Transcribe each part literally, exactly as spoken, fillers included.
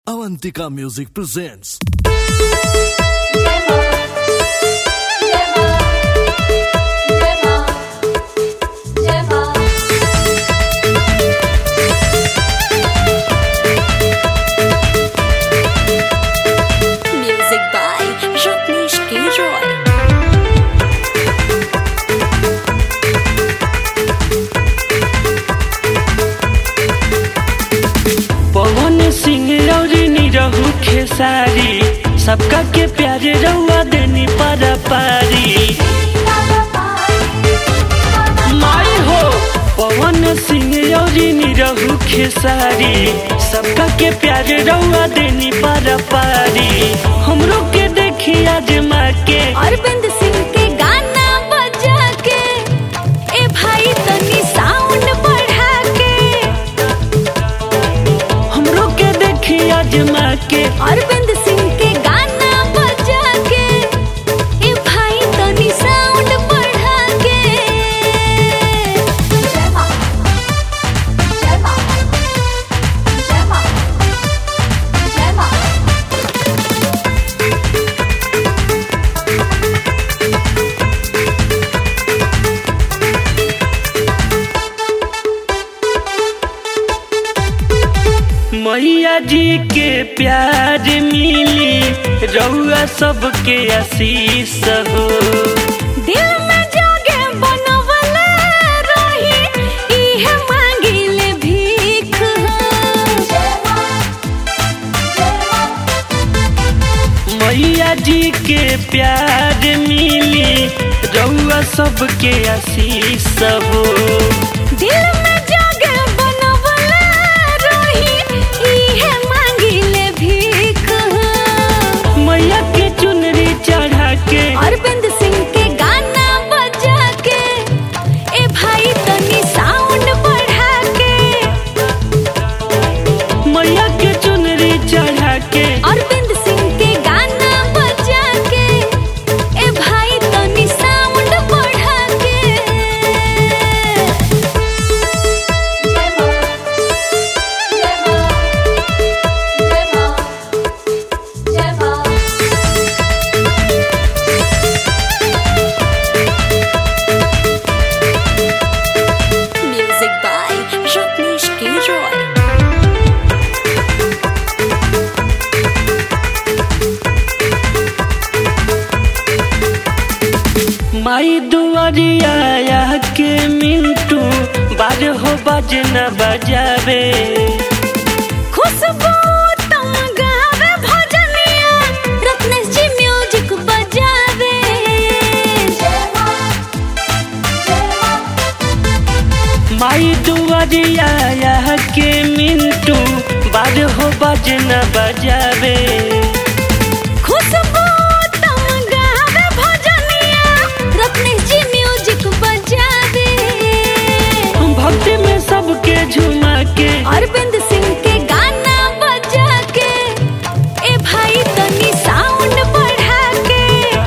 Avantika Music presents. Music by Rajneesh K. Roy. Pawan Singh रौरी निरहु खेसारी सबका के प्यारे रउआ देनी पारा पारी माई हो पवन सिंह रौरी निरहु खेसारी सबका के प्यारे रउआ देनी पारा पारी हमरो के देखी आजमा के अरविंद सिंह के गाना बजा के ए भाई तनी साउंड बढ़ा के हमरो के देखी आजमा के अरविंद सिंह के गाना बजा के ए भाई तनी साउंड बढ़ा के जय मां जय मां जय मां जय मां मैया जी के प्यार मिली रउआ सबके आशीष हो दिल में जागे बनवले रही इहे मांगिले भीख मैया जी के प्यार मिली रउआ सबके आशीष हो दिल में जागे बनवले रही इहे मांगिले भीख मैया के चुनरी चढ़ा के अरविंद सिंह के गाना बजा के ए भाई तनी साउंड बढ़ा के मैया के चुनरी चढ़ा के अरविंद सिंह के गाना बजा के ए भाई तनी साउंड बढ़ा के जय मां जय मां जय मां जय मां Music by Rajneesh K. Roy. माई दुआरिया के मिंटू बाज हो बाज न बजावे खुशबू तुम गावे भजनिया रत्नेश जी म्यूजिक बजावे जय मां जय मां माई दुआरिया के मिंटू बाज हो बाज न बजावे खुशबू तुम गावे भजनिया रत्नेश जी म्यूजिक बजावे भक्ति में सबके झुमा के अरविंद सिंह के गाना बजा के ए भाई तनी साउंड बढ़ा के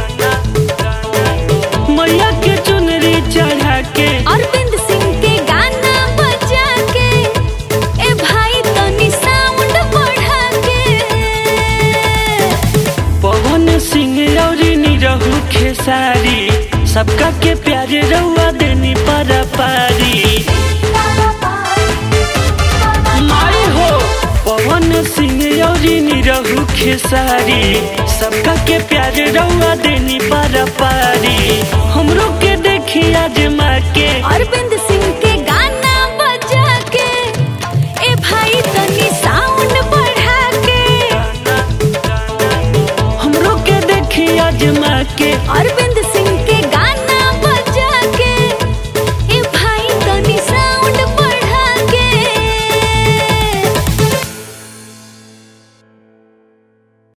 मैया के चुनरी चढ़ा के अरविंद सिंह के गाना बजा के ए भाई तनी साउंड बढ़ा के पवन सिंह रौरी निरहु खेसारी सबका के प्यारे रउआ देनी पारा पारी माई हो पवन सिंह रौरी निरहु खेसारी सबका के प्यारे रउआ देनी पारा पारी हमरो के देखी आजमा के अरविंद सिंह के गाना बजा के ए भाई तनी साउंड बढ़ा के हमरो के देखी आजमा के अरविंद